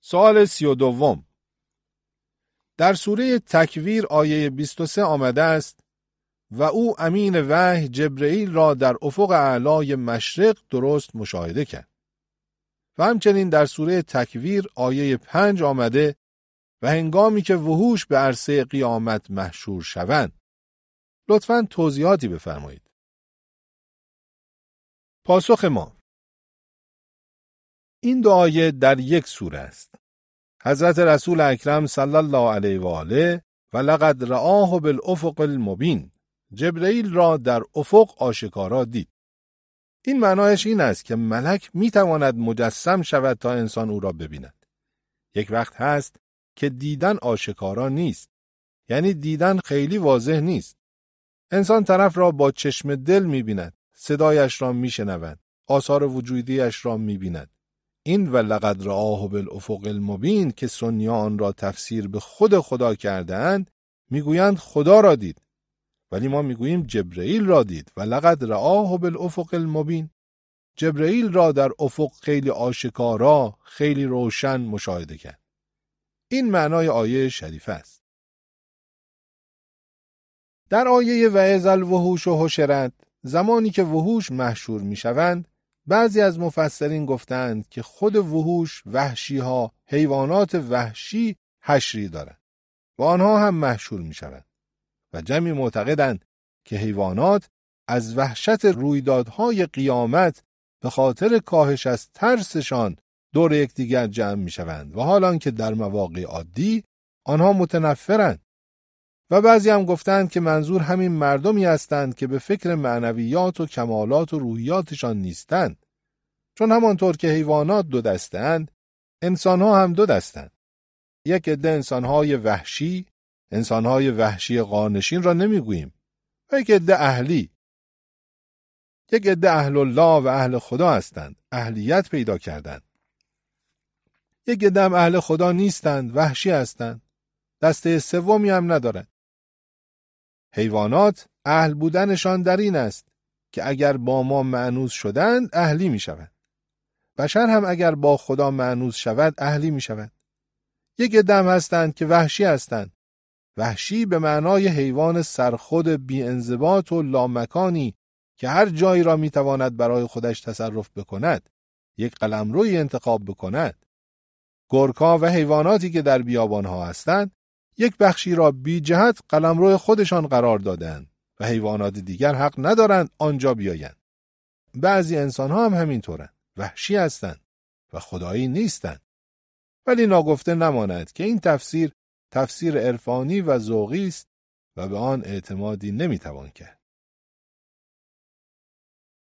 سوال 32. در سوره تکویر آیه 23 آمده است و او امین وحی جبرئیل را در افق اعلای مشرق درست مشاهده کرد. و همچنین در سوره تکویر آیه 5 آمده و هنگامی که وحوش به عرصه قیامت محشور شوند. لطفاً توضیحاتی بفرمایید. پاسخ ما: این دو آیه در یک سوره است. حضرت رسول اکرم صلی الله علیه و آله و لقد رآه بالافق المبین، جبرئیل را در افق آشکارا دید. این معنایش این است که ملک میتواند مجسم شود تا انسان او را ببیند. یک وقت هست که دیدن آشکارا نیست، یعنی دیدن خیلی واضح نیست. انسان طرف را با چشم دل می‌بیند، صدایش را می‌شنود، آثار وجودیش را می‌بیند. این و لقد رآه بالافق المبین که سنیان آن را تفسیر به خود خدا کرده‌اند، میگویند خدا را دید. ولی ما میگوییم جبرئیل را دید و لقد رآه بالافق المبین. جبرئیل را در افق خیلی آشکارا، خیلی روشن مشاهده کرد. این معنای آیه شریف است. در آیه و اذا الوحوش حشرت، زمانی که وحوش محشور میشوند، بعضی از مفسرین گفتند که خود وحوش، وحشی‌ها، حیوانات وحشی حشری دارند و آنها هم محشور میشوند. و جمعی معتقدند که حیوانات از وحشت رویدادهای قیامت به خاطر کاهش از ترسشان دور یکدیگر جمع میشوند و حالان که در مواقع عادی آنها متنفرند. و بعضی هم گفتند که منظور همین مردمی هستند که به فکر معنویات و کمالات و روحیاتشان نیستند. چون همانطور که حیوانات دو دستند، انسانها هم دو دستند. یک عده انسانهای وحشی غارنشین را نمیگوییم، و یک عده اهلی. یک عده اهل الله و اهل خدا هستند، اهلیت پیدا کردند. یک عده هم اهل خدا نیستند، وحشی هستند، دسته سومی هم ندارند. حیوانات اهل بودنشان در این است که اگر با ما مأنوس شدند اهلی می شوند. بشر هم اگر با خدا مأنوس شود اهلی می شود. یک عده هم هستند که وحشی هستند. وحشی به معنای حیوان سرخود بی انضباط و لامکانی که هر جایی را می تواند برای خودش تصرف بکند، یک قلمروی انتخاب بکند. گورکا و حیواناتی که در بیابانها هستند، یک بخشی را بی جهت قلمرو خودشان قرار دادند و حیوانات دیگر حق ندارند آنجا بیایند. بعضی انسان‌ها هم همینطورند، وحشی هستند و خدایی نیستند. ولی ناگفته نماند که این تفسیر عرفانی و ذوقی است و به آن اعتمادی نمیتوان کرد.